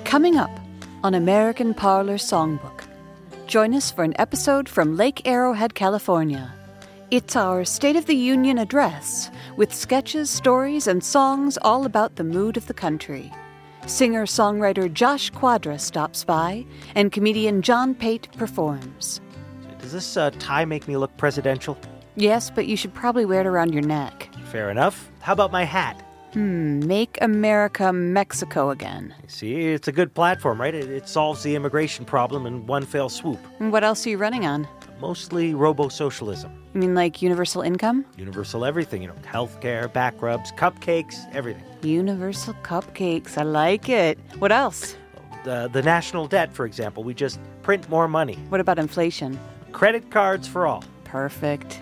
Coming up on American Parlor Songbook. Join us for an episode from Lake Arrowhead, California. It's our State of the Union address with sketches, stories, and songs all about the mood of the country. Singer-songwriter Josh Quadra stops by, and comedian John Pate performs. Does this tie make me look presidential? Yes, but you should probably wear it around your neck. Fair enough. How about my hat? Make America Mexico again. See, it's a good platform, right? It solves the immigration problem in one fell swoop. And what else are you running on? Mostly robo-socialism. You mean like universal income? Universal everything, healthcare, back rubs, cupcakes, everything. Universal cupcakes, I like it. What else? The national debt, for example. We just print more money. What about inflation? Credit cards for all. Perfect.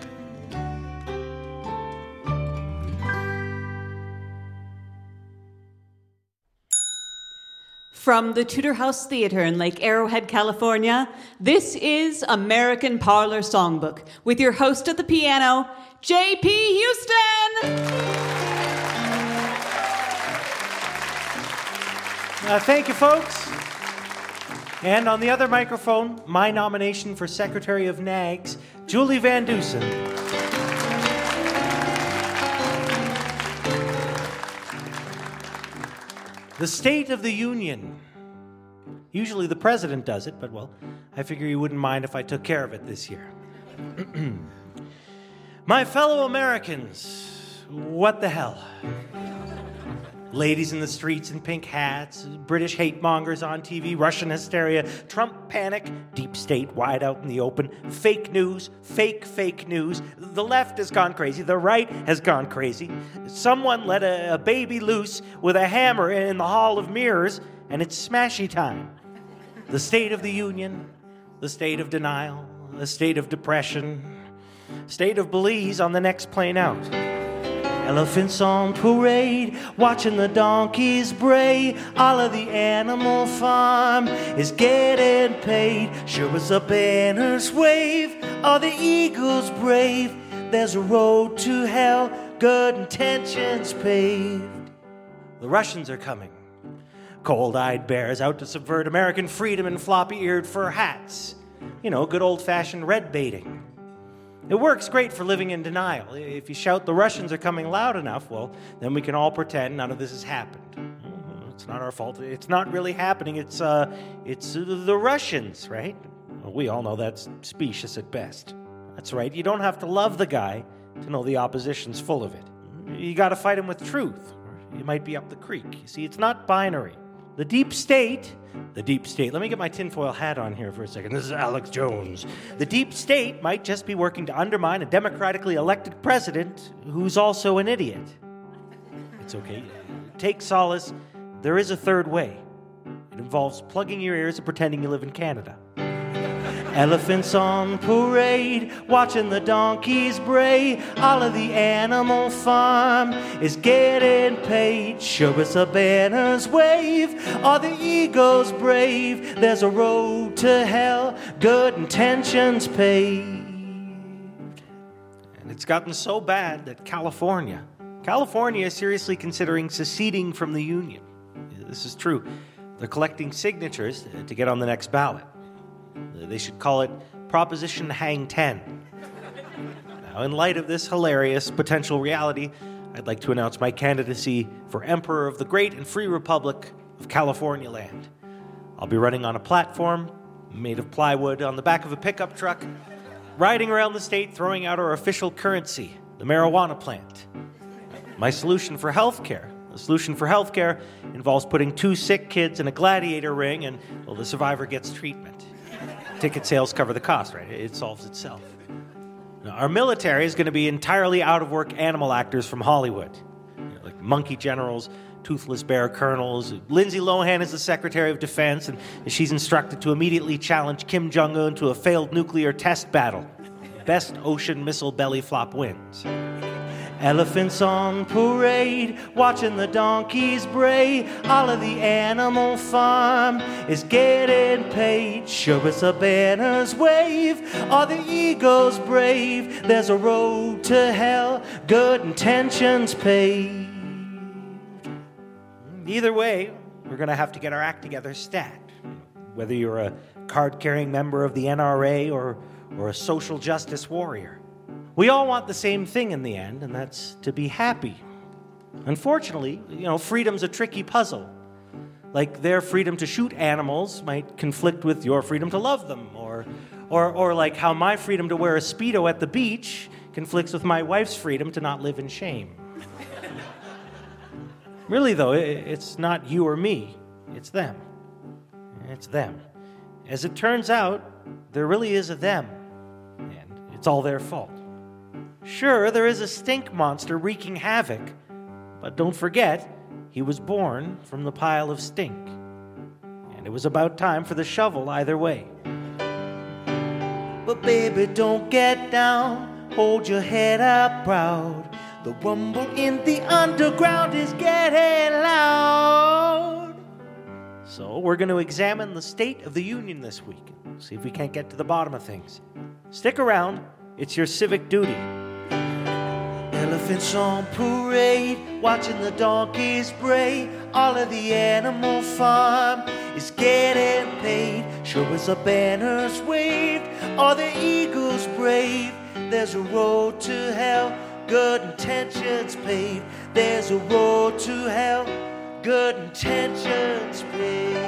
From the Tudor House Theater in Lake Arrowhead, California, this is American Parlor Songbook with your host at the piano, J.P. Houston! Thank you, folks. And on the other microphone, my nomination for Secretary of NAGS, Julie Van Dusen. The State of the Union. Usually the president does it, but, well, I figure you wouldn't mind if I took care of it this year. My fellow Americans, what the hell? Ladies in the streets in pink hats, British hate mongers on TV, Russian hysteria, Trump panic, deep state wide out in the open, fake news, fake news. The left has gone crazy, the right has gone crazy. Someone let a baby loose with a hammer in the Hall of Mirrors, and it's smashy time. The State of the Union, the state of denial, the state of depression, state of Belize on the next plane out. Elephants on parade, watching the donkeys bray. All of the animal farm is getting paid. Sure as the banners wave, all the eagles brave. There's a road to hell, good intentions paved. The Russians are coming. Cold-eyed bears out to subvert American freedom in floppy-eared fur hats. Good old-fashioned red baiting. It works great for living in denial. If you shout the Russians are coming loud enough, well, then we can all pretend none of this has happened. It's not our fault. It's not really happening. It's the Russians, right? Well, we all know that's specious at best. That's right. You don't have to love the guy to know the opposition's full of it. You got to fight him with truth, or you might be up the creek. You see, it's not binary. The deep state, let me get my tinfoil hat on here for a second. This is Alex Jones. The deep state might just be working to undermine a democratically elected president who's also an idiot. It's okay. Take solace. There is a third way. It involves plugging your ears and pretending you live in Canada. Elephants on parade, watching the donkeys bray. All of the animal farm is getting paid. Sure as the banners wave, all the eagles brave. There's a road to hell, good intentions paved. And it's gotten so bad that California is seriously considering seceding from the Union. This is true. They're collecting signatures to get on the next ballot. They should call it Proposition Hang 10. Now, in light of this hilarious potential reality, I'd like to announce my candidacy for Emperor of the Great and Free Republic of California Land. I'll be running on a platform made of plywood on the back of a pickup truck, riding around the state throwing out our official currency, the marijuana plant. My solution for healthcare. The solution for healthcare involves putting 2 sick kids in a gladiator ring and, well, the survivor gets treatment. Ticket sales cover the cost, right? It solves itself. Now, our military is going to be entirely out-of-work animal actors from Hollywood. Like monkey generals, toothless bear colonels. Lindsay Lohan is the Secretary of Defense, and she's instructed to immediately challenge Kim Jong-un to a failed nuclear test battle. Best ocean missile belly flop wins. Elephants on parade, watching the donkeys bray. All of the animal farm is getting paid. Sure as the banners wave, all the eagles brave. There's a road to hell, good intentions paved. Either way, we're going to have to get our act together stat. Whether you're a card-carrying member of the NRA or a social justice warrior. We all want the same thing in the end, and that's to be happy. Unfortunately, freedom's a tricky puzzle. Like their freedom to shoot animals might conflict with your freedom to love them, or like how my freedom to wear a Speedo at the beach conflicts with my wife's freedom to not live in shame. Really, though, it's not you or me. It's them. It's them. As it turns out, there really is a them, and it's all their fault. Sure, there is a stink monster wreaking havoc, but don't forget, he was born from the pile of stink. And it was about time for the shovel either way. But baby, don't get down, hold your head up proud. The rumble in the underground is getting loud. So we're going to examine the State of the Union this week, see if we can't get to the bottom of things. Stick around, it's your civic duty. Elephants on parade, watching the donkeys bray. All of the animal farm is getting paid. Sure as the banners waved, or the eagles brave. There's a road to hell, good intentions paved. There's a road to hell, good intentions paved.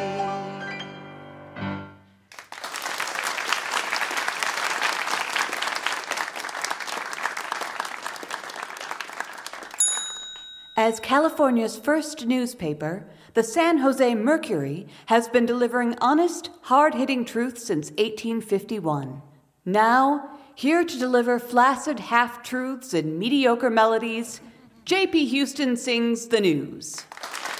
As California's first newspaper, the San Jose Mercury has been delivering honest, hard-hitting truth since 1851. Now, here to deliver flaccid half-truths and mediocre melodies, J.P. Houston sings the news. This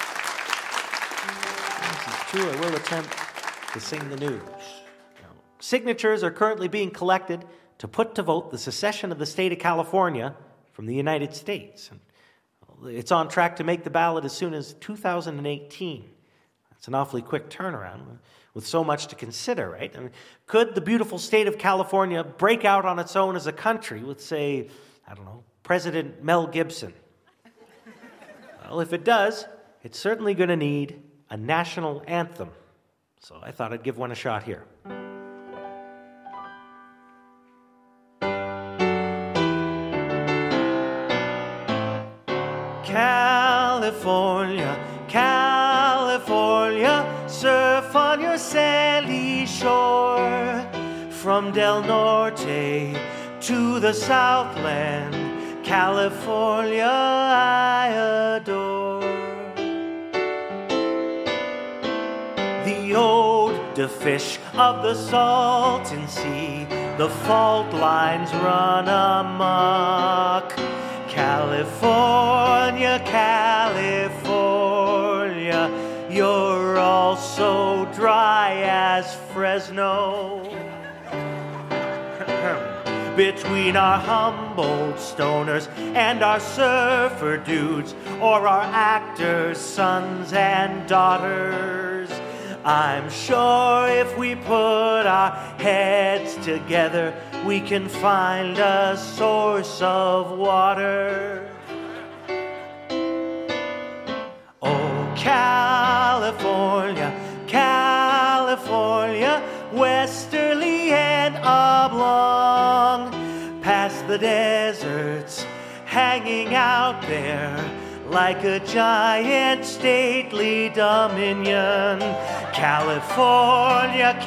is true. I will attempt to sing the news. Signatures are currently being collected to put to vote the secession of the state of California from the United States. It's on track to make the ballot as soon as 2018. That's an awfully quick turnaround with so much to consider, right? I mean, could the beautiful state of California break out on its own as a country with, say, President Mel Gibson? Well, if it does, it's certainly going to need a national anthem. So I thought I'd give one a shot here. California, California, surf on your sandy shore. From Del Norte to the Southland, California I adore. The ode to fish of the Salton Sea, the fault lines run amok. California, California, you're all so dry as Fresno. Between our Humboldt stoners and our surfer dudes, or our actors' sons and daughters, I'm sure if we put our heads together, we can find a source of water. Oh, California, California, westerly and oblong, past the deserts, hanging out there like a giant stately dominion. California,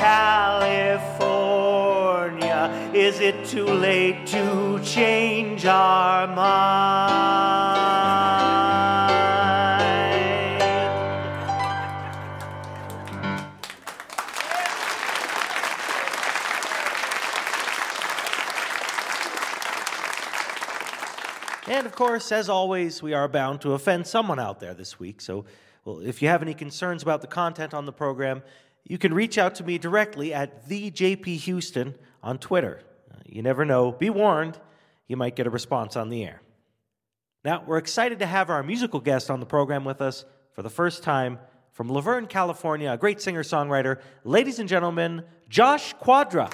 California, is it too late to change our mind? And of course, as always, we are bound to offend someone out there this week. So, if you have any concerns about the content on the program, you can reach out to me directly at @JPHouston on Twitter. You never know. Be warned, you might get a response on the air. Now, we're excited to have our musical guest on the program with us for the first time from Laverne, California, a great singer-songwriter. Ladies and gentlemen, Josh Quadra.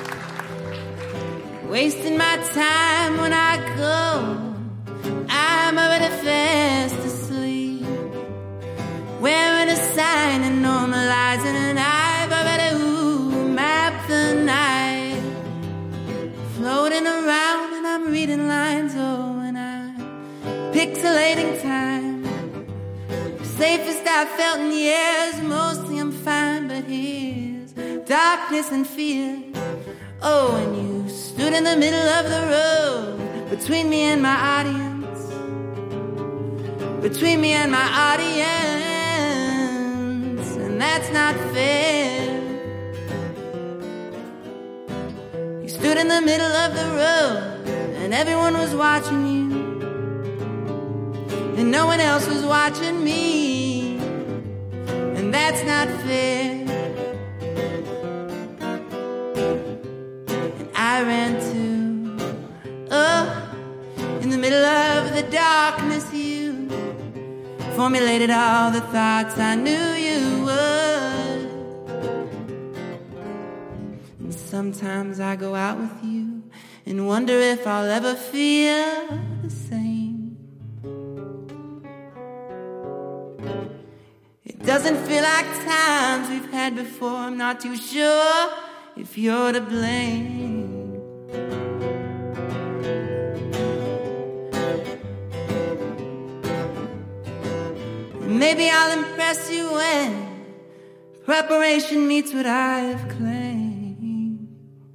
Wasting my time when I go, I I'm already fast asleep, wearing a sign and normalizing, and I've already mapped the night, floating around and I'm reading lines, oh, and I'm pixelating time. Safest I've felt in years, mostly I'm fine, but here's darkness and fear. Oh, and you stood in the middle of the road, between me and my audience, between me and my audience, and that's not fair. You stood in the middle of the road, and everyone was watching you, and no one else was watching me, and that's not fair. And I ran to, in the middle of the darkness, you formulated all the thoughts I knew you would. And sometimes I go out with you and wonder if I'll ever feel the same. It doesn't feel like times we've had before. I'm not too sure if you're to blame. Maybe I'll impress you when preparation meets what I've claimed.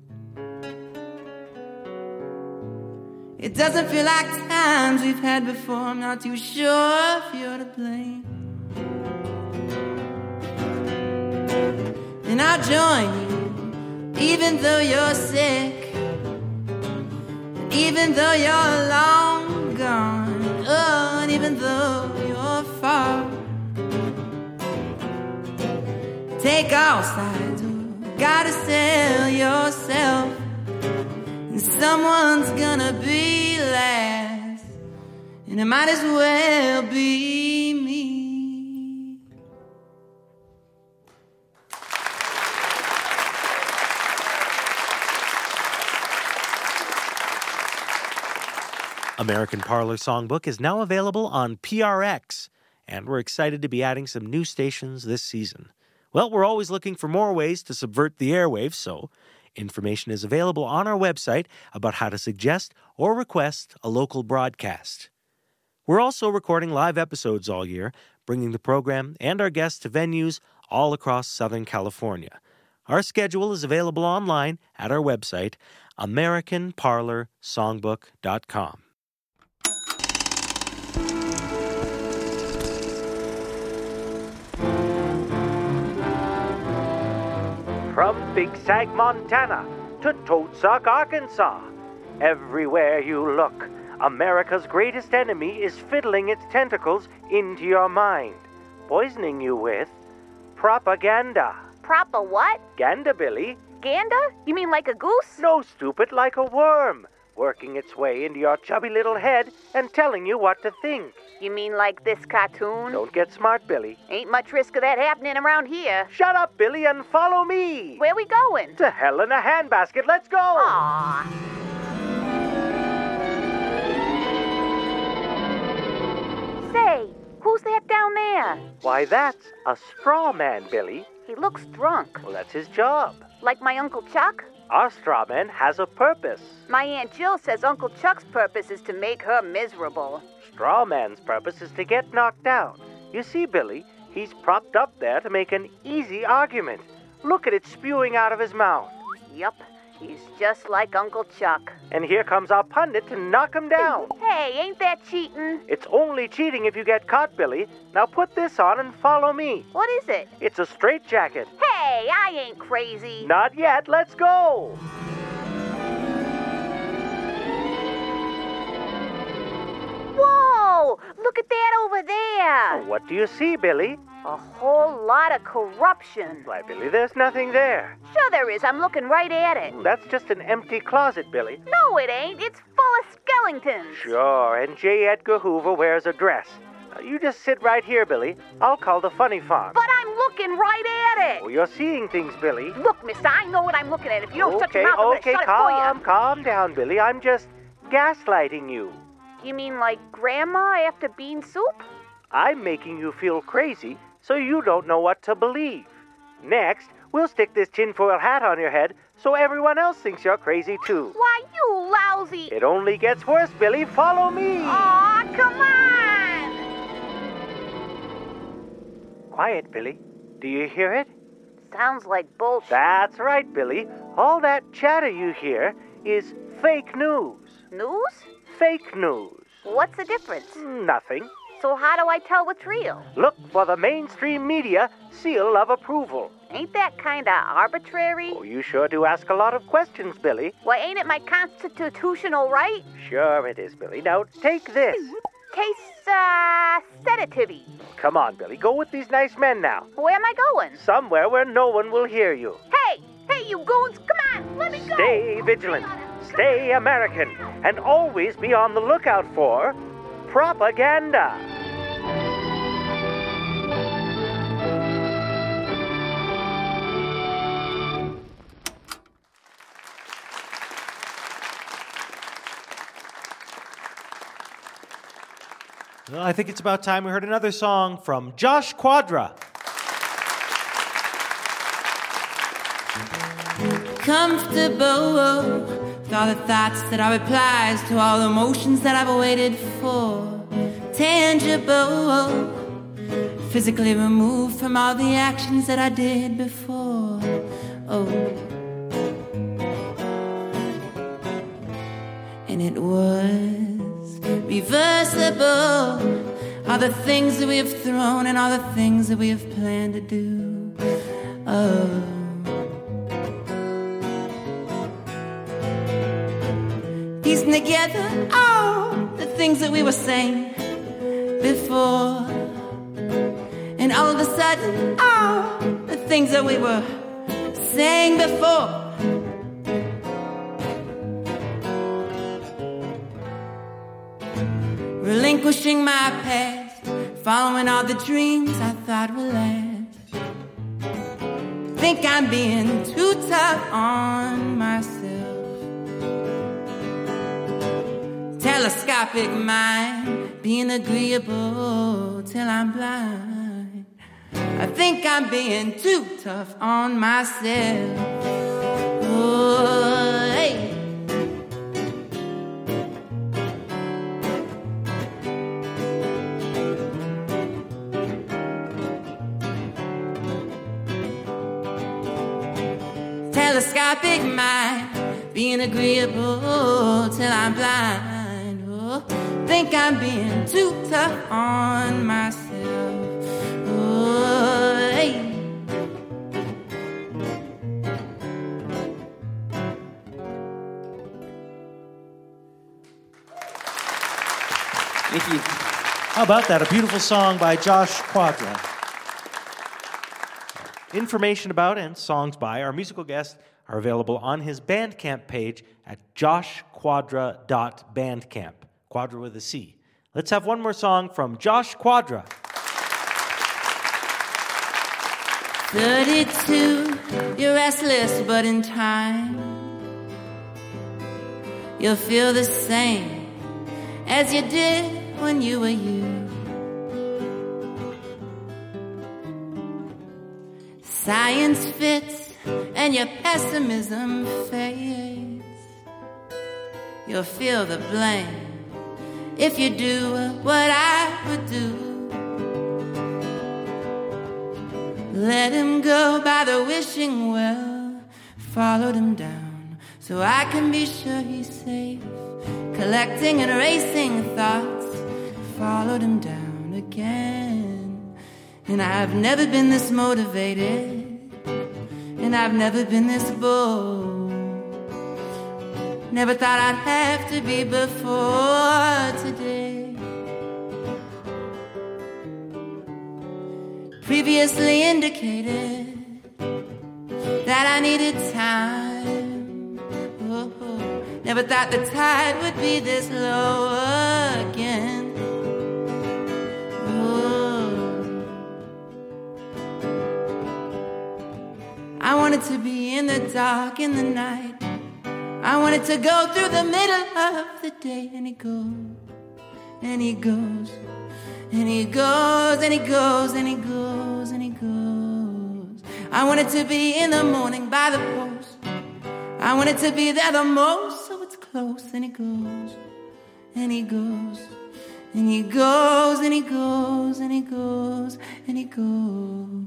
It doesn't feel like times we've had before. I'm not too sure if you're to blame. And I'll join you, even though you're sick, even though you're long gone, oh, and even though you're far. Take all sides, oh, gotta sell yourself, and someone's gonna be last, and it might as well be me. American Parlor Songbook is now available on PRX, and we're excited to be adding some new stations this season. Well, we're always looking for more ways to subvert the airwaves, so information is available on our website about how to suggest or request a local broadcast. We're also recording live episodes all year, bringing the program and our guests to venues all across Southern California. Our schedule is available online at our website, AmericanParlorSongbook.com. From Big Sag, Montana, to Toadsuck, Arkansas, everywhere you look, America's greatest enemy is fiddling its tentacles into your mind, poisoning you with propaganda. Propa what? Ganda, Billy. Ganda? You mean like a goose? No, stupid, like a worm, working its way into your chubby little head and telling you what to think. You mean like this cartoon? Don't get smart, Billy. Ain't much risk of that happening around here. Shut up, Billy, and follow me. Where we going? To hell in a handbasket. Let's go. Aww. Say, who's that down there? Why, that's a straw man, Billy. He looks drunk. Well, that's his job. Like my Uncle Chuck? Our straw man has a purpose. My Aunt Jill says Uncle Chuck's purpose is to make her miserable. Straw man's purpose is to get knocked down. You see, Billy, he's propped up there to make an easy argument. Look at it spewing out of his mouth. Yup, he's just like Uncle Chuck. And here comes our pundit to knock him down. Hey, ain't that cheating? It's only cheating if you get caught, Billy. Now put this on and follow me. What is it? It's a straitjacket. Hey, I ain't crazy. Not yet. Let's go. Whoa! Look at that over there. What do you see, Billy? A whole lot of corruption. Why, Billy, there's nothing there. Sure there is. I'm looking right at it. That's just an empty closet, Billy. No, it ain't. It's full of skeletons. Sure, and J. Edgar Hoover wears a dress. Now, you just sit right here, Billy. I'll call the funny farm. But I'm looking right at it. Oh, you're seeing things, Billy. Look, mister, I know what I'm looking at. If you don't shut your mouth, I'm Okay, gonna shut it for you. calm down, Billy. I'm just gaslighting you. You mean like Grandma after bean soup? I'm making you feel crazy so you don't know what to believe. Next, we'll stick this tinfoil hat on your head so everyone else thinks you're crazy too. Why, you lousy... It only gets worse, Billy. Follow me. Aw, come on! Quiet, Billy. Do you hear it? Sounds like bullshit. That's right, Billy. All that chatter you hear is fake news. News? Fake news. What's the difference? Nothing. So how do I tell what's real? Look for the mainstream media seal of approval. Ain't that kinda arbitrary? Oh, you sure do ask a lot of questions, Billy. Well, ain't it my constitutional right? Sure it is, Billy. Now, take this. Tastes, sedative-y. Come on, Billy. Go with these nice men now. Where am I going? Somewhere where no one will hear you. Hey, you goons, come on, let me go! Stay vigilant. Stay American. And always be on the lookout for propaganda. Well, I think it's about time we heard another song from Josh Quadra. Comfortable with all the thoughts that are replies to all the emotions that I've waited for. Tangible, physically removed from all the actions that I did before. Oh, and it was reversible. All the things that we have thrown and all the things that we have planned to do. Oh, piecing together all the things that we were saying before, and all of a sudden all the things that we were saying before relinquishing my past, following all the dreams I thought would last. Think I'm being too tough on myself. Telescopic mind, being agreeable till I'm blind. I think I'm being too tough on myself. Oh, hey. Telescopic mind, being agreeable till I'm blind. Oh, think I'm being too tough on myself. Oh, hey. Thank you. How about that? A beautiful song by Josh Quadra. Information about and songs by our musical guest are available on his Bandcamp page at joshquadra.bandcamp. Quadra with a C. Let's have one more song from Josh Quadra. 32, you're restless, but in time you'll feel the same as you did when you were you. Science fits and your pessimism fades. You'll feel the blame if you do what I would do. Let him go by the wishing well, followed him down so I can be sure he's safe. Collecting and erasing thoughts, followed him down again. And I've never been this motivated, and I've never been this bold. Never thought I'd have to be before today. Previously indicated that I needed time. Oh, never thought the tide would be this low again. Oh, I wanted to be in the dark in the night. I wanted to go through the middle of the day, and it goes and he goes, and he goes, and he goes, and he goes, and he goes. I wanted to be in the morning by the post. I wanted to be there the most, so it's close. And he goes, and he goes, and he goes, and he goes, and he goes, and he goes.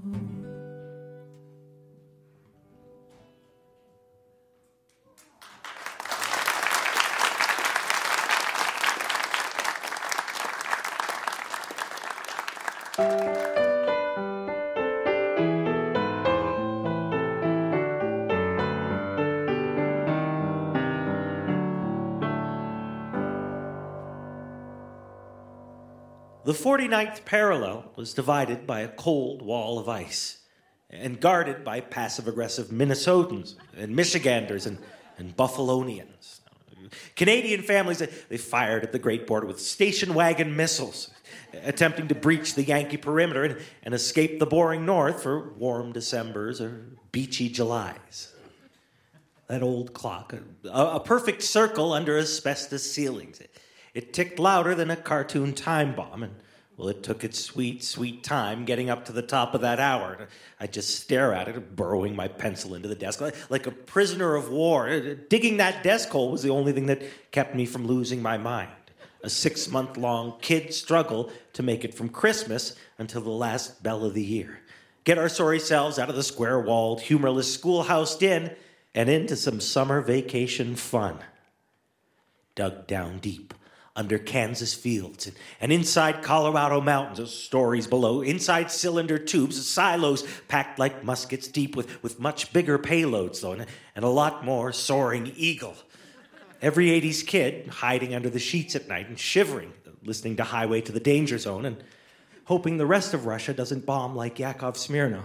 The 49th parallel was divided by a cold wall of ice and guarded by passive-aggressive Minnesotans and Michiganders and Buffalonians. Canadian families, they fired at the Great Border with station wagon missiles, attempting to breach the Yankee perimeter and escape the boring north for warm Decembers or beachy Julys. That old clock, a perfect circle under asbestos ceilings. It ticked louder than a cartoon time bomb, and, well, it took its sweet, sweet time getting up to the top of that hour. I'd just stare at it, burrowing my pencil into the desk, like a prisoner of war. Digging that desk hole was the only thing that kept me from losing my mind. A 6-month-long kid struggle to make it from Christmas until the last bell of the year. Get our sorry selves out of the square-walled, humorless schoolhouse den and into some summer vacation fun. Dug down deep under Kansas fields and inside Colorado mountains, stories below, inside cylinder tubes, silos packed like muskets deep with much bigger payloads, though, and a lot more soaring eagle. Every 80s kid hiding under the sheets at night and shivering, listening to Highway to the Danger Zone and hoping the rest of Russia doesn't bomb like Yakov Smirnov.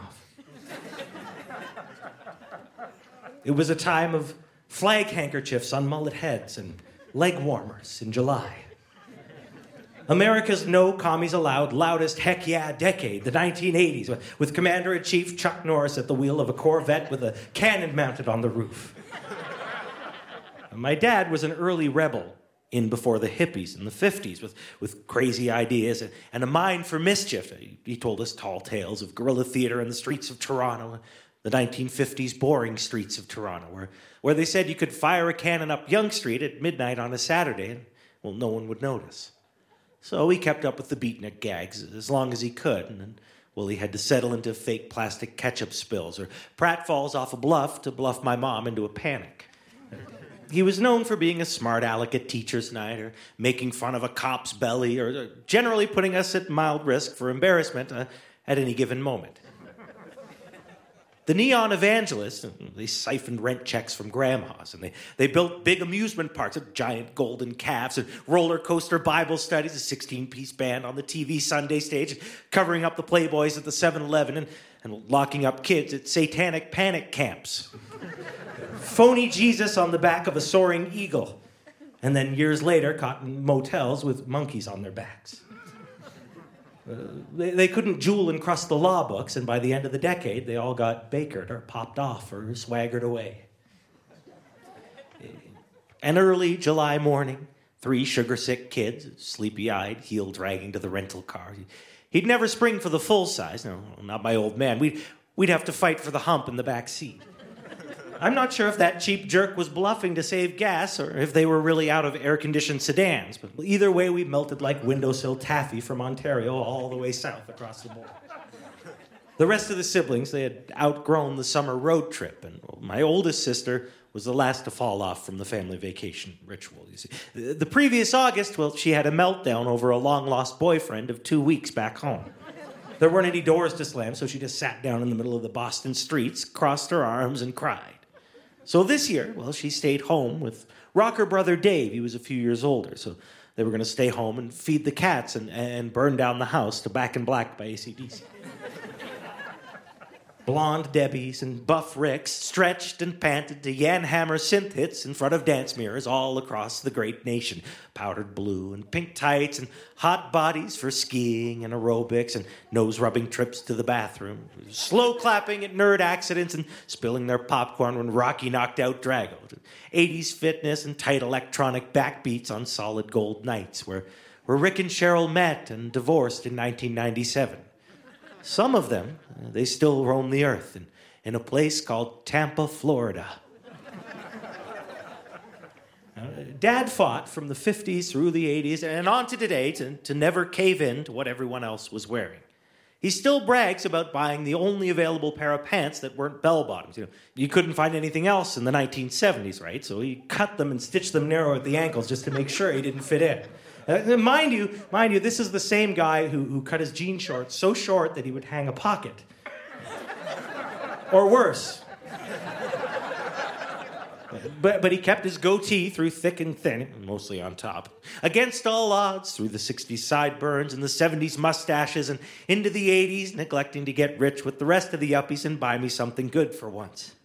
It was a time of flag handkerchiefs on mullet heads and leg warmers in July. America's no commies allowed loudest heck yeah decade, the 1980s, with Commander-in-Chief Chuck Norris at the wheel of a Corvette with a cannon mounted on the roof. My dad was an early rebel in before the hippies in the 50s with crazy ideas and a mind for mischief. He told us tall tales of guerrilla theater in the streets of Toronto, the 1950s boring streets of Toronto, where they said you could fire a cannon up Yonge Street at midnight on a Saturday and, well, no one would notice. So he kept up with the beatnik gags as long as he could, and then, well, he had to settle into fake plastic ketchup spills or pratfalls off a bluff to bluff my mom into a panic. He was known for being a smart aleck at teacher's night or making fun of a cop's belly or generally putting us at mild risk for embarrassment at any given moment. The neon evangelists, they siphoned rent checks from grandmas, and they built big amusement parks with giant golden calves and roller coaster Bible studies, a 16-piece band on the TV Sunday stage, covering up the Playboys at the 7-Eleven and locking up kids at satanic panic camps. Phony Jesus on the back of a soaring eagle, and then years later caught in motels with monkeys on their backs. They couldn't jewel and crust the law books, and by the end of the decade, they all got bakered or popped off or swaggered away. An early July morning, 3 sugar-sick kids, sleepy-eyed, heel-dragging to the rental car. He'd never spring for the full size. No, not my old man. We'd have to fight for the hump in the back seat. I'm not sure if that cheap jerk was bluffing to save gas or if they were really out of air-conditioned sedans, but either way, we melted like windowsill taffy from Ontario all the way south across the border. The rest of the siblings, they had outgrown the summer road trip, and my oldest sister was the last to fall off from the family vacation ritual, you see. The previous August, well, she had a meltdown over a long-lost boyfriend of 2 weeks back home. There weren't any doors to slam, so she just sat down in the middle of the Boston streets, crossed her arms, and cried. So this year, well, she stayed home with rocker brother Dave. He was a few years older, so they were going to stay home and feed the cats and burn down the house to Back in Black by AC/DC. Blonde Debbies and buff Ricks stretched and panted to Jan Hammer synth hits in front of dance mirrors all across the great nation. Powdered blue and pink tights and hot bodies for skiing and aerobics and nose-rubbing trips to the bathroom. Slow clapping at nerd accidents and spilling their popcorn when Rocky knocked out Drago. 80s fitness and tight electronic backbeats on solid gold nights where where Rick and Cheryl met and divorced in 1997. Some of them, they still roam the earth in a place called Tampa, Florida. Dad fought from the 50s through the 80s and on to today to never cave in to what everyone else was wearing. He still brags about buying the only available pair of pants that weren't bell-bottoms. You couldn't find anything else in the 1970s, right? So he cut them and stitched them narrow at the ankles just to make sure he didn't fit in. Mind you, this is the same guy who cut his jean shorts so short that he would hang a pocket. Or worse. But he kept his goatee through thick and thin, mostly on top. Against all odds, through the 60s sideburns and the 70s mustaches and into the 80s, neglecting to get rich with the rest of the yuppies and buy me something good for once.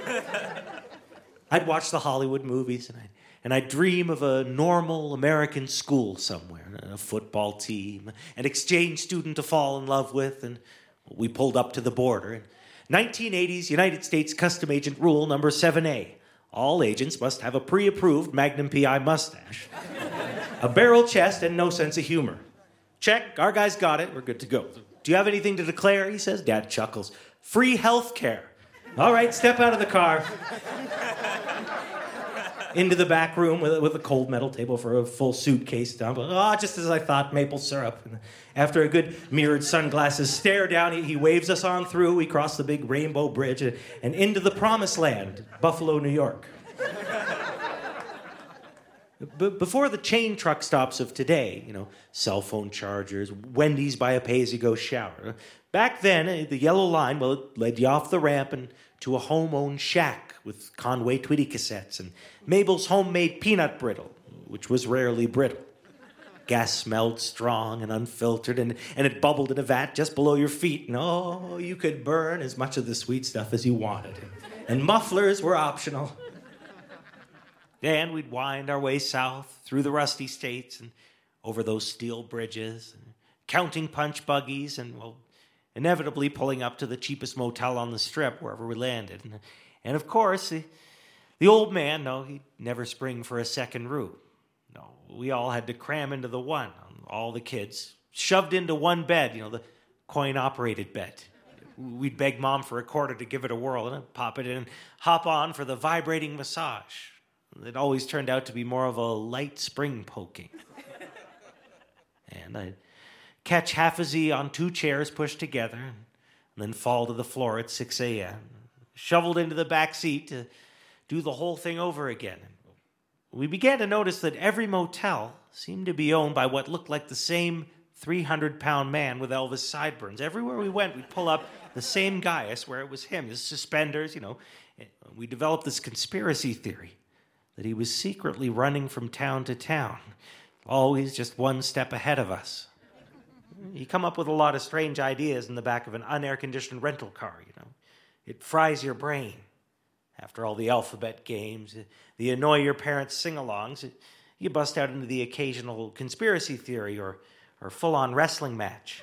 I'd watch the Hollywood movies and I'd dream of a normal American school somewhere, a football team, an exchange student to fall in love with, and we pulled up to the border. 1980s United States Custom Agent Rule number 7A. All agents must have a pre-approved Magnum P.I. mustache, a barrel chest, and no sense of humor. Check, our guy's got it, we're good to go. Do you have anything to declare, he says. Dad chuckles. Free health care. All right, step out of the car. Into the back room with a cold metal table for a full suitcase dump. Oh, just as I thought, maple syrup. And after a good mirrored sunglasses stare down, he waves us on through. We cross the big Rainbow Bridge and into the promised land, Buffalo, New York. Before the chain truck stops of today, cell phone chargers, Wendy's by a pay-as-you-go shower. Back then, the yellow line, well, it led you off the ramp and to a home-owned shack with Conway Twitty cassettes and Mabel's homemade peanut brittle, which was rarely brittle. Gas smelled strong and unfiltered, and it bubbled in a vat just below your feet. And you could burn as much of the sweet stuff as you wanted. And mufflers were optional. And we'd wind our way south through the rusty states and over those steel bridges, and counting punch buggies, and, inevitably pulling up to the cheapest motel on the strip wherever we landed. And of course, the old man, he'd never spring for a second room. No, we all had to cram into the one, all the kids, shoved into one bed, the coin-operated bed. We'd beg Mom for a quarter to give it a whirl and pop it in and hop on for the vibrating massage. It always turned out to be more of a light spring poking. And I'd catch half a Z on 2 chairs pushed together and then fall to the floor at 6 a.m., shoveled into the back seat to do the whole thing over again. We began to notice that every motel seemed to be owned by what looked like the same 300-pound man with Elvis sideburns. Everywhere we went, we'd pull up the same guy. I swear it was him. His suspenders, We developed this conspiracy theory that he was secretly running from town to town, always just one step ahead of us. You come up with a lot of strange ideas in the back of an unair-conditioned rental car, It fries your brain. After all the alphabet games, the annoy your parents sing-alongs, you bust out into the occasional conspiracy theory or full-on wrestling match.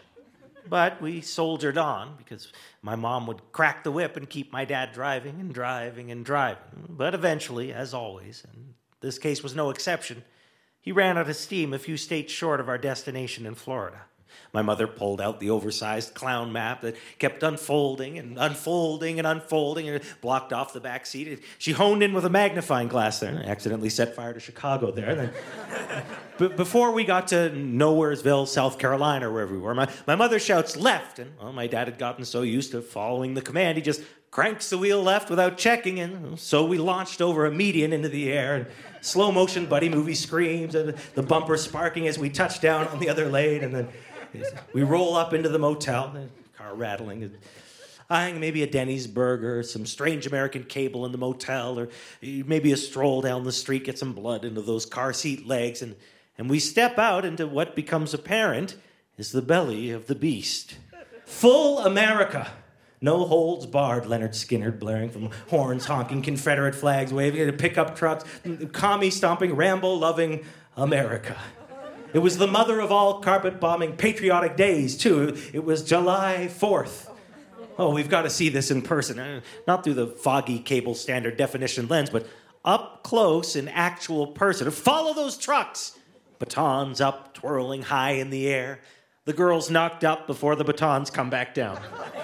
But we soldiered on because my mom would crack the whip and keep my dad driving and driving and driving. But eventually, as always, and this case was no exception, he ran out of steam a few states short of our destination in Florida. My mother pulled out the oversized clown map that kept unfolding and unfolding and unfolding and blocked off the back seat. She honed in with a magnifying glass there and accidentally set fire to Chicago there. But before we got to Nowheresville, South Carolina, or wherever we were, my mother shouts left, and my dad had gotten so used to following the command, he just cranks the wheel left without checking, and so we launched over a median into the air, and slow-motion buddy movie screams, and the bumper sparking as we touch down on the other lane, and then we roll up into the motel, the car rattling, eyeing maybe a Denny's burger, some strange American cable in the motel, or maybe a stroll down the street, get some blood into those car seat legs, and we step out into what becomes apparent is the belly of the beast. Full America. No holds barred, Leonard Skinner blaring from horns, honking, Confederate flags waving, pickup trucks, commie-stomping, Rambo-loving America. It was the mother of all carpet-bombing patriotic days, too. It was July 4th. Oh, we've got to see this in person. Not through the foggy cable standard definition lens, but up close in actual person. Follow those trucks! batons up, twirling high in the air. The girls knocked up before the batons come back down.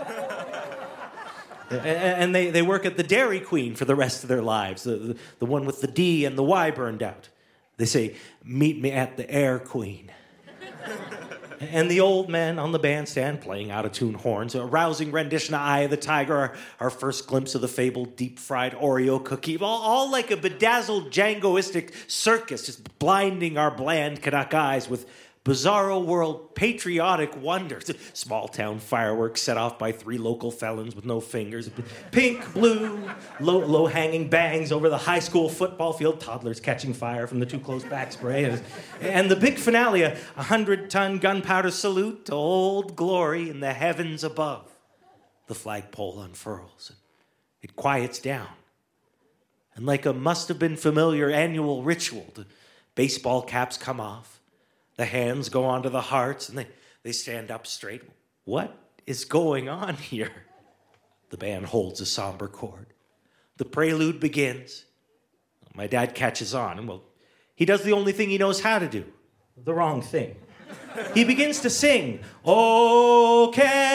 And they work at the Dairy Queen for the rest of their lives, the one with the D and the Y burned out. They say, meet me at the Air Queen. And the old men on the bandstand playing out-of-tune horns, a rousing rendition of Eye of the Tiger, our first glimpse of the fabled deep-fried Oreo cookie, all like a bedazzled Djangoistic circus, just blinding our bland Canuck eyes with bizarro world patriotic wonders. Small-town fireworks set off by 3 local felons with no fingers. Pink, blue, low-hanging bangs over the high school football field. Toddlers catching fire from the too-close back spray. And the big finale, a 100-ton gunpowder salute to Old Glory in the heavens above. The flagpole unfurls. It quiets down. And like a must-have-been-familiar annual ritual, the baseball caps come off. The hands go onto the hearts, and they stand up straight. What is going on here? The band holds a somber chord. The prelude begins. My dad catches on, and, well, he does the only thing he knows how to do. The wrong thing. He begins to sing, "Oh,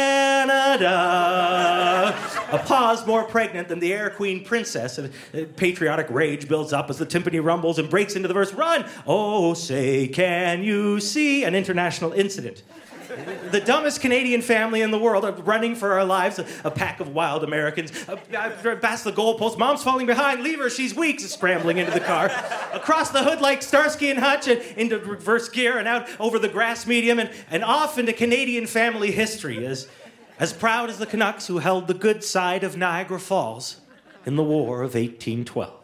Canada." A pause more pregnant than the Air Queen Princess. Patriotic rage builds up as the timpani rumbles and breaks into the verse, "Run! Oh, say, can you see?" An international incident. The dumbest Canadian family in the world are running for our lives. A pack of wild Americans. Past the goalpost. Mom's falling behind. Leave her. She's weak. Scrambling into the car. Across the hood like Starsky and Hutch and into reverse gear and out over the grass medium and off into Canadian family history as proud as the Canucks who held the good side of Niagara Falls in the War of 1812.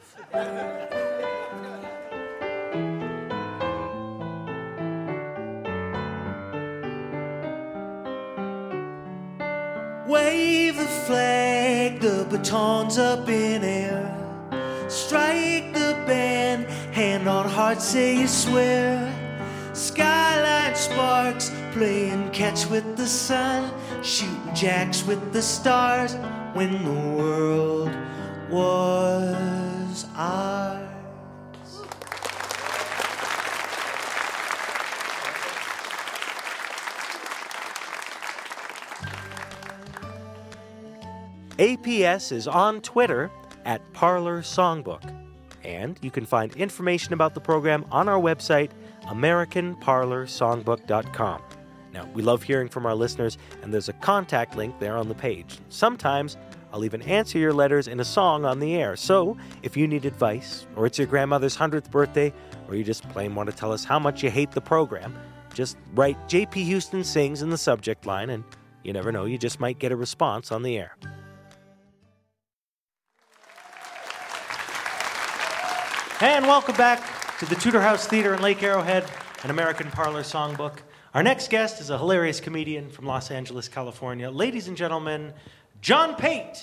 Wave the flag, the batons up in air. Strike the band, hand on heart, say you swear. Skyline sparks, playing catch with the sun. Shooting jacks with the stars when the world was ours. APS is on Twitter at Parlor Songbook. And you can find information about the program on our website, AmericanParlorSongbook.com. Now, we love hearing from our listeners, and there's a contact link there on the page. Sometimes I'll even answer your letters in a song on the air. So, if you need advice, or it's your grandmother's 100th birthday, or you just plain want to tell us how much you hate the program, just write J.P. Houston Sings in the subject line, and you never know, you just might get a response on the air. And welcome back to the Tudor House Theater in Lake Arrowhead, an American Parlor Songbook. Our next guest is a hilarious comedian from Los Angeles, California. Ladies and gentlemen, John Pate.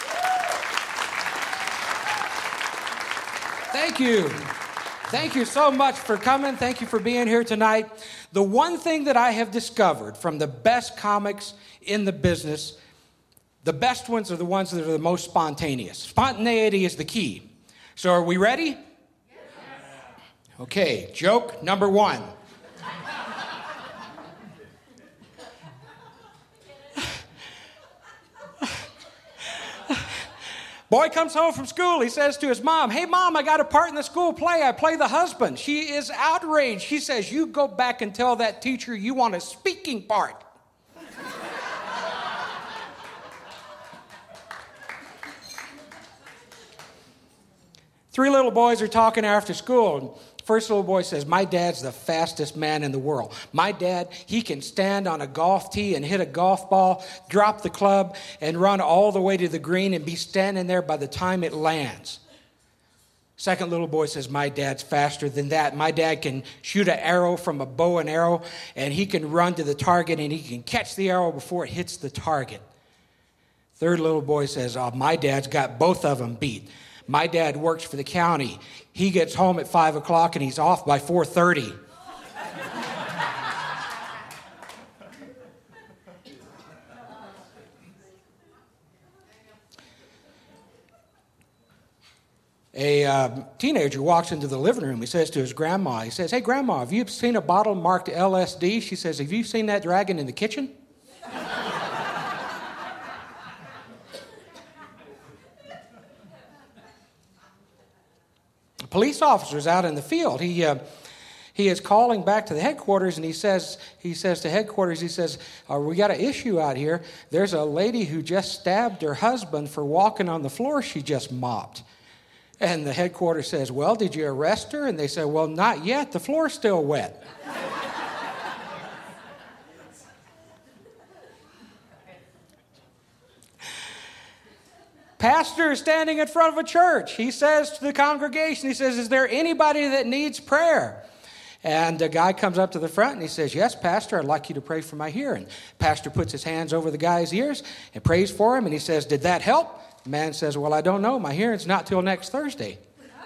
Thank you. Thank you so much for coming. Thank you for being here tonight. The one thing that I have discovered from the best comics in the business, the best ones are the ones that are the most spontaneous. Spontaneity is the key. So are we ready? Okay, joke number 1. Boy comes home from school. He says to his mom, "Hey, Mom, I got a part in the school play. I play the husband." She is outraged. She says, "You go back and tell that teacher you want a speaking part." Three little boys are talking after school. First little boy says, "My dad's the fastest man in the world. My dad, he can stand on a golf tee and hit a golf ball, drop the club, and run all the way to the green and be standing there by the time it lands." Second little boy says, "My dad's faster than that. My dad can shoot an arrow from a bow and arrow, and he can run to the target, and he can catch the arrow before it hits the target." Third little boy says, "Oh, my dad's got both of them beat. My dad works for the county. He gets home at 5 o'clock and he's off by 4:30. a teenager walks into the living room. He says to his grandma, he says, "Hey, Grandma, have you seen a bottle marked LSD?" She says, "Have you seen that dragon in the kitchen?" A police officer's out in the field. He is calling back to the headquarters, and he says to headquarters, he says, "We got an issue out here. There's a lady who just stabbed her husband for walking on the floor she just mopped." And the headquarters says, "Well, did you arrest her?" And they say, "Well, not yet. The floor's still wet." Pastor is standing in front of a church. He says to the congregation, he says, "Is there anybody that needs prayer?" And a guy comes up to the front and he says, "Yes, Pastor, I'd like you to pray for my hearing." Pastor puts his hands over the guy's ears and prays for him, and he says, "Did that help?" The man says, "Well, I don't know. My hearing's not till next Thursday."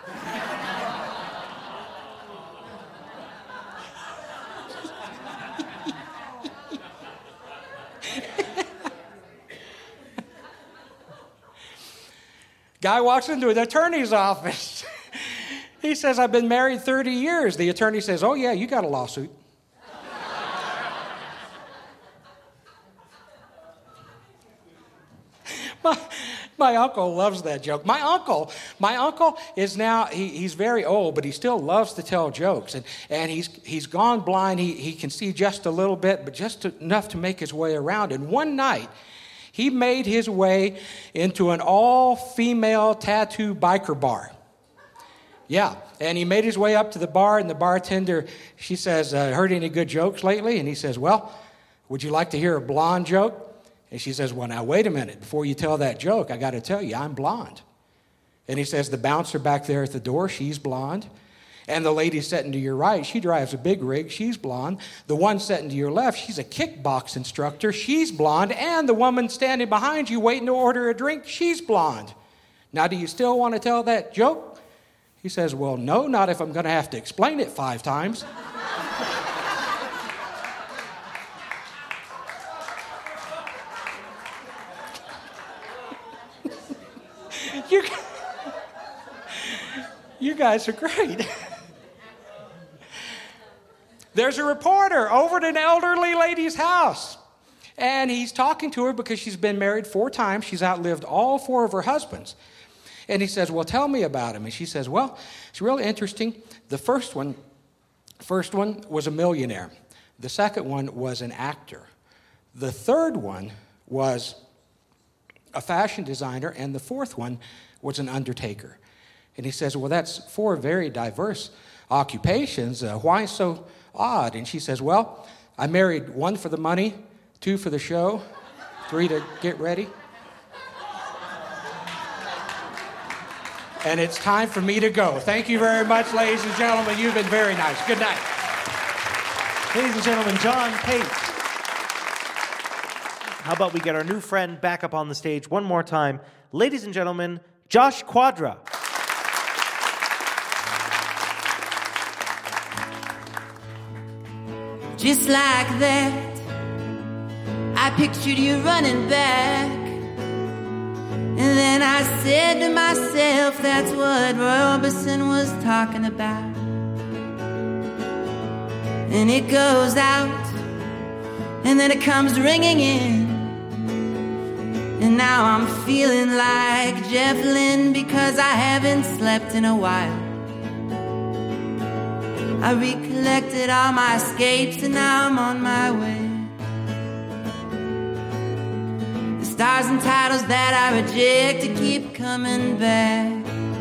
Guy walks into the attorney's office. He says, "I've been married 30 years. The attorney says, "Oh, yeah, you got a lawsuit." My uncle loves that joke. My uncle is now, he's very old, but he still loves to tell jokes. And he's gone blind. He can see just a little bit, but just enough to make his way around. And one night, he made his way into an all-female tattoo biker bar. Yeah, and he made his way up to the bar, and the bartender, she says, "Heard any good jokes lately?" And he says, "Well, would you like to hear a blonde joke?" And she says, "Well, now, wait a minute. Before you tell that joke, I got to tell you, I'm blonde." And he says, "The bouncer back there at the door, she's blonde. And the lady sitting to your right, she drives a big rig, she's blonde. The one sitting to your left, she's a kickbox instructor, she's blonde. And the woman standing behind you waiting to order a drink, she's blonde. Now, do you still want to tell that joke?" He says, "Well, no, not if I'm going to have to explain it 5 times. You guys are great. There's a reporter over at an elderly lady's house, and he's talking to her because she's been married 4 times. She's outlived all 4 of her husbands. And he says, "Well, tell me about him." And she says, "Well, it's really interesting. The first one was a millionaire. The second one was an actor. The third one was a fashion designer, and the fourth one was an undertaker." And he says, "Well, that's 4 very diverse occupations. Why so odd?" And she says, "Well, I married 1 for the money, 2 for the show, 3 to get ready. And it's time for me to go." Thank you very much, ladies and gentlemen. You've been very nice. Good night. Ladies and gentlemen, John Pate. How about we get our new friend back up on the stage one more time? Ladies and gentlemen, Josh Quadra. Just like that, I pictured you running back. And then I said to myself, that's what Roy Orbison was talking about. And it goes out, and then it comes ringing in. And now I'm feeling like Jeff Lynne because I haven't slept in a while. I recollected all my escapes, and now I'm on my way. The stars and titles that I rejected keep coming back.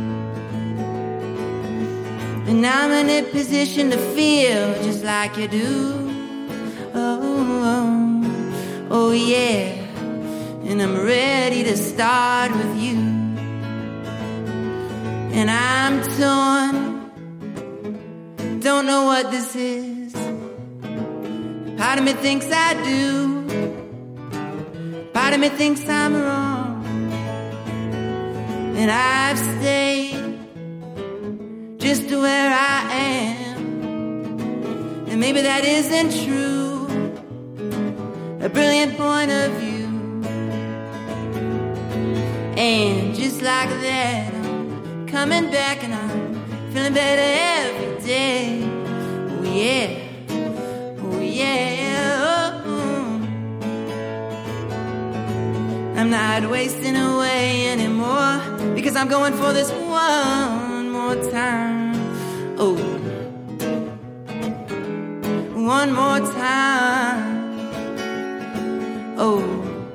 And now I'm in a position to feel just like you do. Oh yeah. And I'm ready to start with you. And I'm torn, don't know what this is. Part of me thinks I do, part of me thinks I'm wrong. And I've stayed just to where I am. And maybe that isn't true, a brilliant point of view. And just like that, I'm coming back and I'm feeling better every day. Oh yeah, oh yeah, oh. I'm not wasting away anymore because I'm going for this one more time. Oh, one more time. Oh,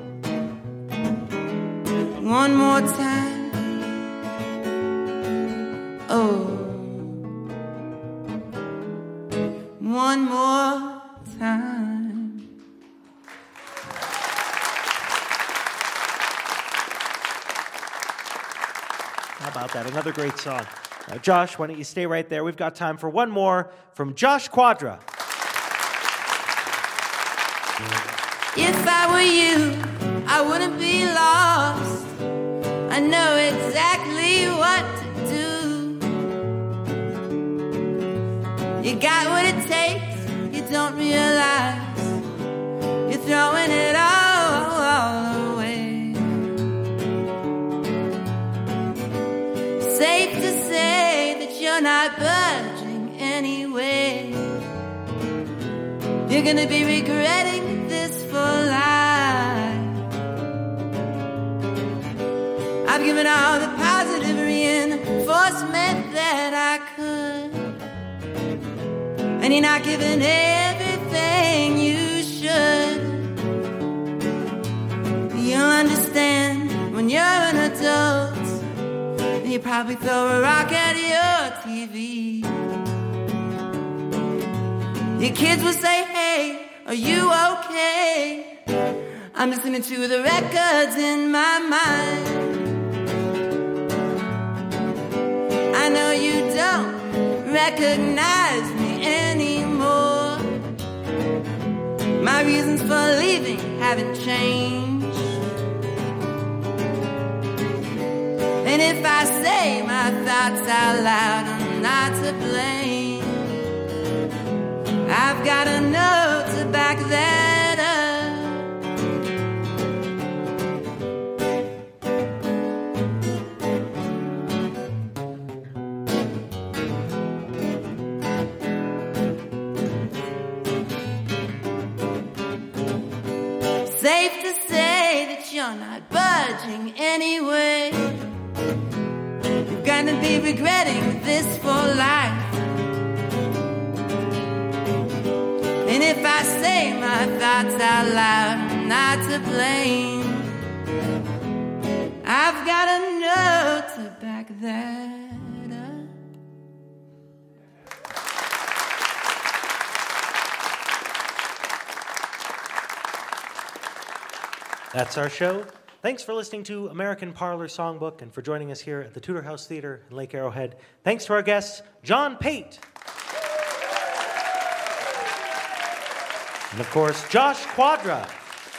one more time. Oh, one more time. How about that? Another great song. Now, Josh, why don't you stay right there? We've got time for one more from Josh Quadra. If I were you, I wouldn't be lost. I know exactly what to do. You got what it takes, you don't realize you're throwing it all away. Safe to say that you're not budging anyway. You're gonna be regretting this for life. I've given all the positive reinforcement that I could, and you're not giving everything you should. You'll understand when you're an adult, and you probably throw a rock at your TV. Your kids will say, hey, are you okay? I'm listening to the records in my mind. I know you don't recognize me anymore. My reasons for leaving haven't changed. And if I say my thoughts out loud, I'm not to blame. I've got a note to back that up. Safe to say that you're not budging anyway. You're gonna be regretting this for life. And if I say my thoughts out loud, I'm not to blame. I've got a note to back that up. That's our show. Thanks for listening to American Parlor Songbook and for joining us here at the Tudor House Theater in Lake Arrowhead. Thanks to our guests, John Pate. And of course, Josh Quadra.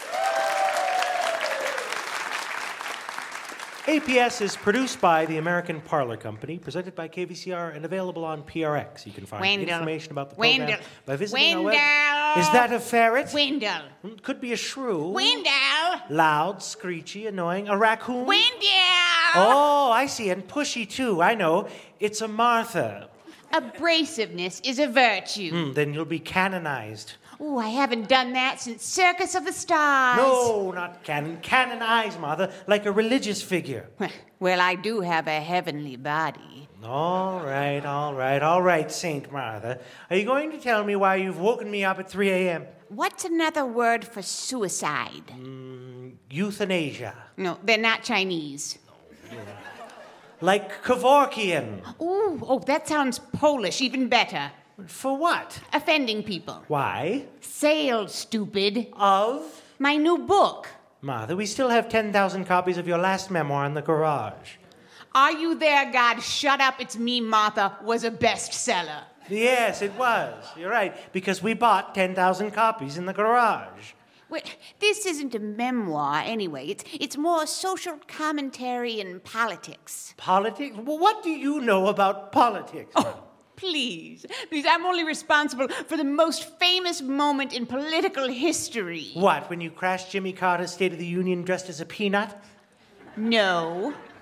APS is produced by the American Parlor Company, presented by KVCR, and available on PRX. You can find information about the program by visiting our web. Is that a ferret? Wendell. Could be a shrew. Wendell. Loud, screechy, annoying. A raccoon? Wendell. Oh, I see. And pushy, too. I know. It's a Martha. Abrasiveness is a virtue. Then you'll be canonized. Oh, I haven't done that since Circus of the Stars. No, not canon. Canonize, Martha, like a religious figure. Well, I do have a heavenly body. All right, Saint Martha. Are you going to tell me why you've woken me up at 3 a.m.? What's another word for suicide? Euthanasia. No, they're not Chinese. Like Kevorkian. Oh, that sounds Polish, even better. For what? Offending people. Why? Sale, stupid. Of? My new book. Martha, we still have 10,000 copies of your last memoir in the garage. Are You There, God? Shut Up, It's Me, Martha was a bestseller. Yes, it was. You're right, because we bought 10,000 copies in the garage. Well, this isn't a memoir anyway. It's more social commentary and politics. Politics? Well, what do you know about politics? Oh, please, I'm only responsible for the most famous moment in political history. What, when you crashed Jimmy Carter's State of the Union dressed as a peanut? No.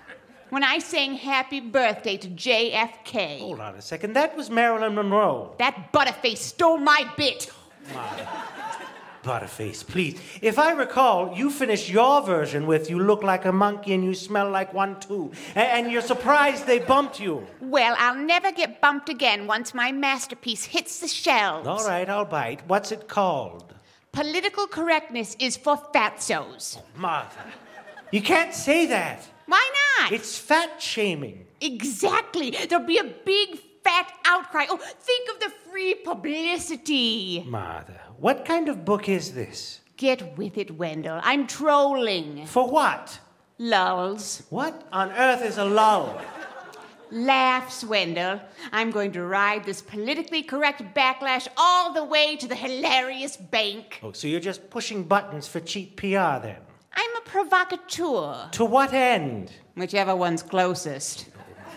When I sang Happy Birthday to JFK. Hold on a second. That was Marilyn Monroe. That butterface stole my bit. Butterface, please. If I recall, you finished your version with "You look like a monkey and you smell like one too," and you're surprised they bumped you. Well, I'll never get bumped again once my masterpiece hits the shelves. All right, I'll bite. What's it called? Political correctness is for fatzos. Martha, you can't say that. Why not? It's fat shaming. Exactly. There'll be a big fat outcry. Oh, think of the free publicity. Martha, what kind of book is this? Get with it, Wendell. I'm trolling. For what? Lulls. What on earth is a lull? Laughs, Wendell. I'm going to ride this politically correct backlash all the way to the hilarious bank. Oh, so you're just pushing buttons for cheap PR then? I'm a provocateur. To what end? Whichever one's closest.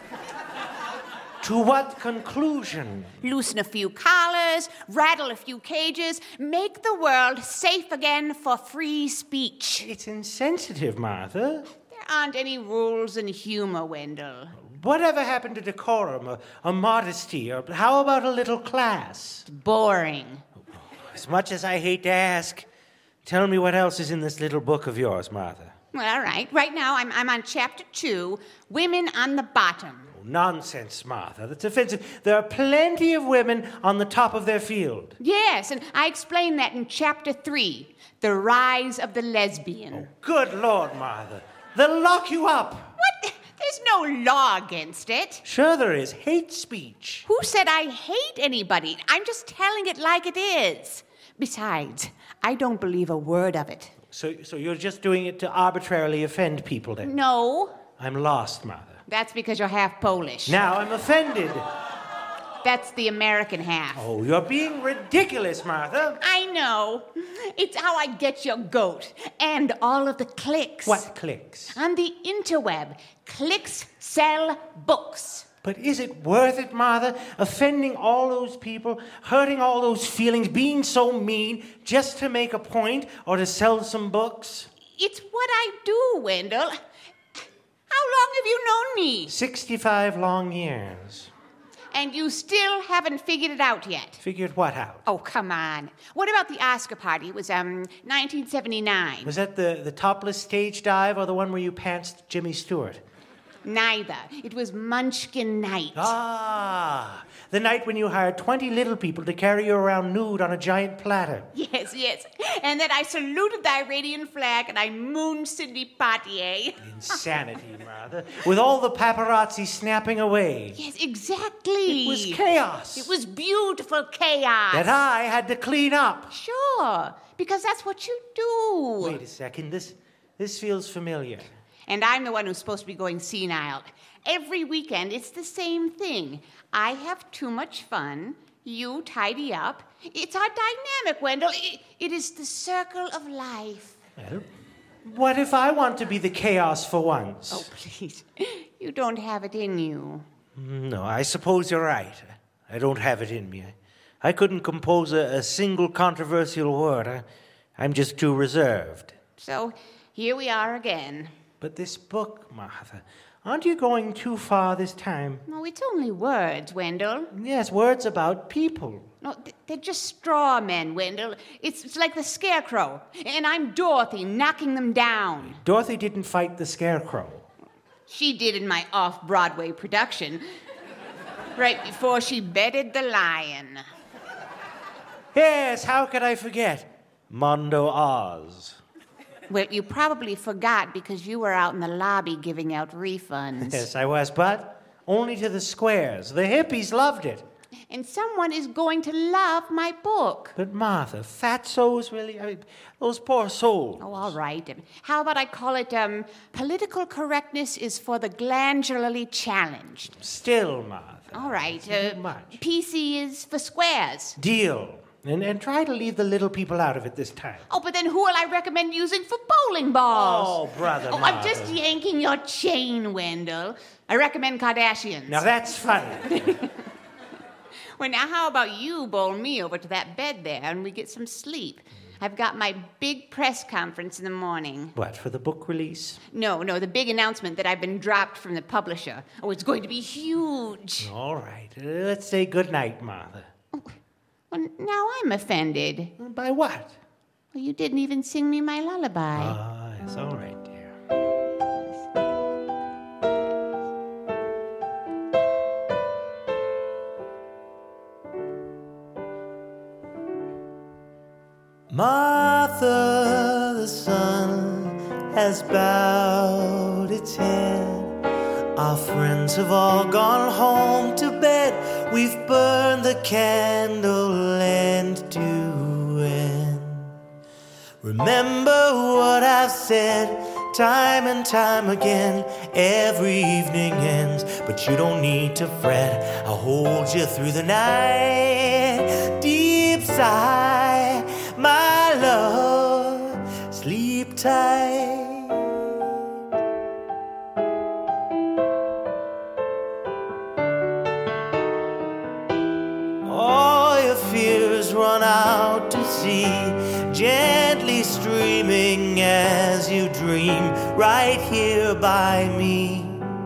To what conclusion? Loosen a few collars, rattle a few cages, make the world safe again for free speech. It's insensitive, Martha. There aren't any rules in humor, Wendell. Whatever happened to decorum, a modesty, or how about a little class? Boring. As much as I hate to ask, tell me what else is in this little book of yours, Martha. Well, all right. Right now, I'm on chapter 2, Women on the Bottom. Oh, nonsense, Martha. That's offensive. There are plenty of women on the top of their field. Yes, and I explain that in chapter 3, The Rise of the Lesbian. Good Lord, Martha. They'll lock you up. What? There's no law against it. Sure there is. Hate speech. Who said I hate anybody? I'm just telling it like it is. Besides, I don't believe a word of it. So you're just doing it to arbitrarily offend people then? No. I'm lost, Martha. That's because you're half Polish. Now I'm offended. That's the American half. Oh, you're being ridiculous, Martha. I know. It's how I get your goat and all of the clicks. What clicks? On the interweb, clicks sell books. But is it worth it, Martha? Offending all those people, hurting all those feelings, being so mean just to make a point or to sell some books? It's what I do, Wendell. How long have you known me? 65 long years. And you still haven't figured it out yet. Figured what out? Oh, come on. What about the Oscar party? It was 1979. Was that the topless stage dive or the one where you pantsed Jimmy Stewart? Neither. It was Munchkin Night. Ah, the night when you hired 20 little people to carry you around nude on a giant platter. Yes, yes. And then I saluted the Iranian flag and I mooned Sidney Poitier. Insanity, Martha. With all the paparazzi snapping away. Yes, exactly. It was chaos. It was beautiful chaos. That I had to clean up. Sure, because that's what you do. Wait a second. This feels familiar. And I'm the one who's supposed to be going senile. Every weekend, it's the same thing. I have too much fun. You tidy up. It's our dynamic, Wendell. It is the circle of life. Well, what if I want to be the chaos for once? Oh, please. You don't have it in you. No, I suppose you're right. I don't have it in me. I couldn't compose a single controversial word. I'm just too reserved. So here we are again. But this book, Martha, aren't you going too far this time? No, it's only words, Wendell. Yes, words about people. No, they're just straw men, Wendell. It's like the Scarecrow. And I'm Dorothy, knocking them down. Dorothy didn't fight the Scarecrow. She did in my off-Broadway production. Right before she bedded the lion. Yes, how could I forget? Mondo Oz. Well, you probably forgot because you were out in the lobby giving out refunds. Yes, I was, but only to the squares. The hippies loved it. And someone is going to love my book. But Martha, fatsos really, those poor souls. Oh, all right. How about I call it, political correctness is for the glandularly challenged. Still, Martha. All right. Too much. PC is for squares. Deal. And try to leave the little people out of it this time. Oh, but then who will I recommend using for bowling balls? Oh, brother, Oh, Martha. I'm just yanking your chain, Wendell. I recommend Kardashians. Now that's funny. Well, now how about you bowl me over to that bed there and we get some sleep? I've got my big press conference in the morning. What, for the book release? No, the big announcement that I've been dropped from the publisher. Oh, it's going to be huge. All right. Let's say good night, Martha. Well, now I'm offended. By what? Well, you didn't even sing me my lullaby. Ah, it's all right, dear. Martha, the sun has bowed its head. Our friends have all gone home to bed. We've burned the candle end to end. Remember what I've said time and time again. Every evening ends, but you don't need to fret. I'll hold you through the night. Deep sigh, my love, sleep tight. All your fears run out to sea, gently streaming as you dream right here by me.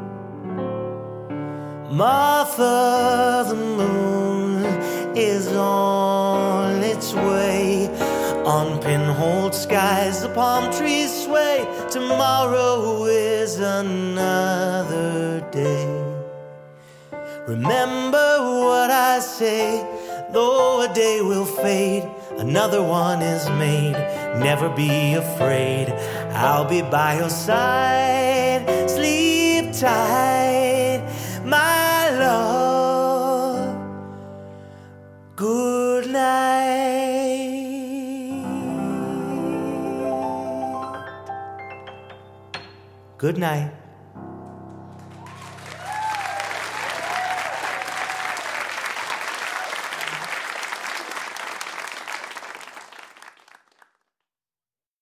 Martha, the moon is on its way. On pinholed skies the palm trees sway. Tomorrow is another day. Remember what I say, though a day will fade, another one is made. Never be afraid, I'll be by your side. Sleep tight, my love. Good night. Good night.